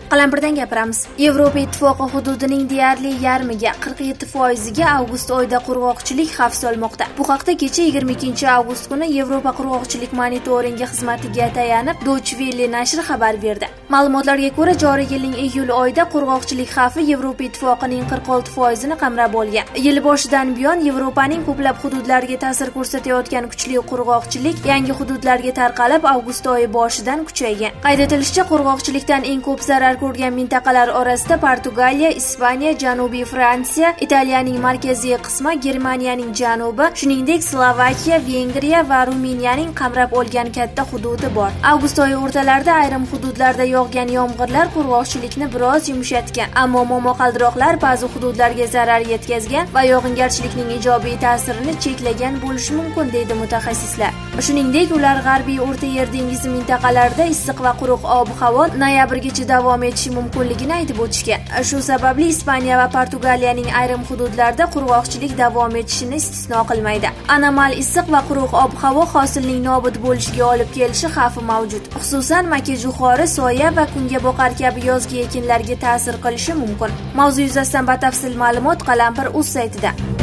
Qalampirdan gapiramiz. Yevropa Ittifoqi hududining deyarli yarmiga 47%ga avgust oyida qurg'oqchilik xavf solmoqda. Bu haqda kecha 22-avgust kuni Yevropa qurg'oqchilik monitoringi xizmatiga tayanib Deutsche Welle nashri xabar berdi. Ma'lumotlarga ko'ra, joriy yilning iyul oyida qurg'oqchilik xavfi Yevropa Ittifoqining 46%ni qamrab olgan. Yil boshidan buyon Yevropaning ko'plab hududlariga ta'sir ko'rsatayotgan kuchli qurg'oqchilik yangi hududlarga tarqalib, avgust oyi boshidan kuchaygan. Qayd etilishicha, qurg'oqchilikdan eng ko'p zarar ko'rgan mintaqalar orasida Portugaliya, Ispaniya, Janubiy Fransiya, Italiyaning markaziy qismi, Germaniyaning janubi, shuningdek Slovakiya, Vengriya va Ruminiyaning qamrab olgan katta hududi bor. Avgust oyi o'rtalarida ayrim hududlarda yog'gan yomg'irlar qurg'oqchilikni biroz yumshatgan, ammo momaqaldiroqlar ba'zi hududlarga zarar yetkazgan va yog'ingarchilikning ijobiy ta'sirini cheklagan bo'lishi mumkin, deydi mutaxassislar. Shuningdek, ular G'arbiy O'rta Yer dengizi mintaqalarida issiq va quruq ob-havo noyabrgacha davom etishi mumkinligini aytib o'tishgan. Shu sababli Ispaniya va Portugaliyaning ayrim hududlarida qurg'oqchilik davom etishini istisno qilmaydi. Anomal issiq va quruq ob-havo hosilning nobud bo'lishiga olib kelishi xavfi mavjud. Xususan, maka-jo'xori, soya va kungaboqar kabi yozgi ekinlarga ta'sir qilishi mumkin. Mavzu yuzasidan batafsil ma'lumot Qalampir.uz saytida.